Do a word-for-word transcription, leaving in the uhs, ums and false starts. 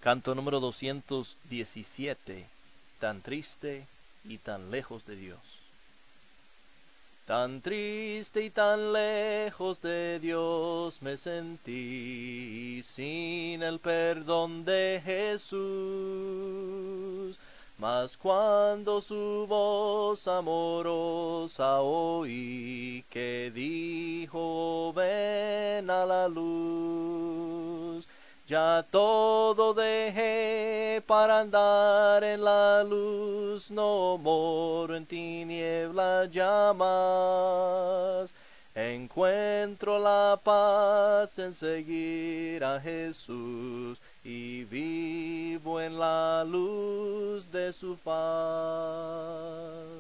Canto número doscientos diecisiete, tan triste y tan lejos de Dios. Tan triste y tan lejos de Dios me sentí sin el perdón de Jesús. Mas cuando su voz amorosa oí, que dijo, ven a la luz, ya todo dejé para andar en la luz, no moro en tinieblas ya más. Encuentro la paz en seguir a Jesús y vivo en la luz de su paz.